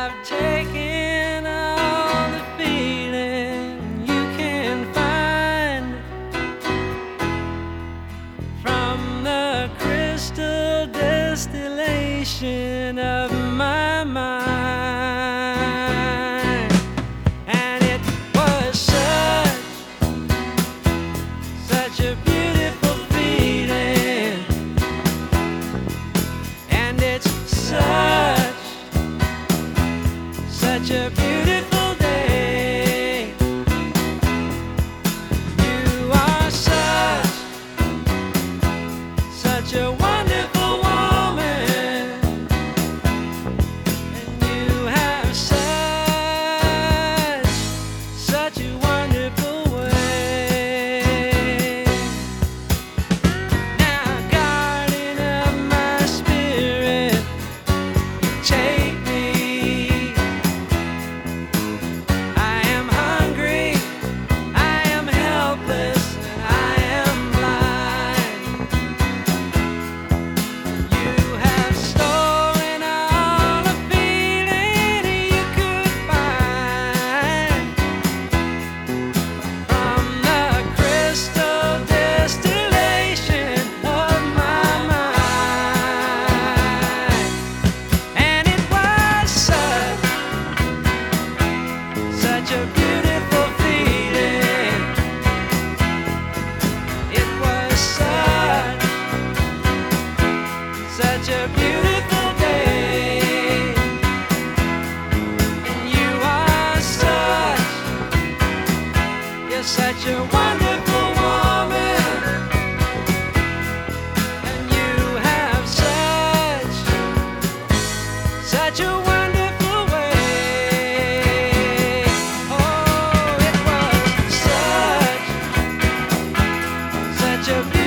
I've taken all the feeling you can find from the crystal distillation of my mind, and it was such a beautiful feeling, and it's such a beautiful day. You are such a wonderful woman, and you have such a wonderful way. Now, guardian of my spirit, take me. I am hungry, I am helpless, and I am blind. You have stolen all the feeling you could find from the crystal distillation of my mind, and it was such a beautiful feeling. It was such a beautiful day, and you are you're such a wonderful woman, and you have such a wonderful way. Oh, it was such a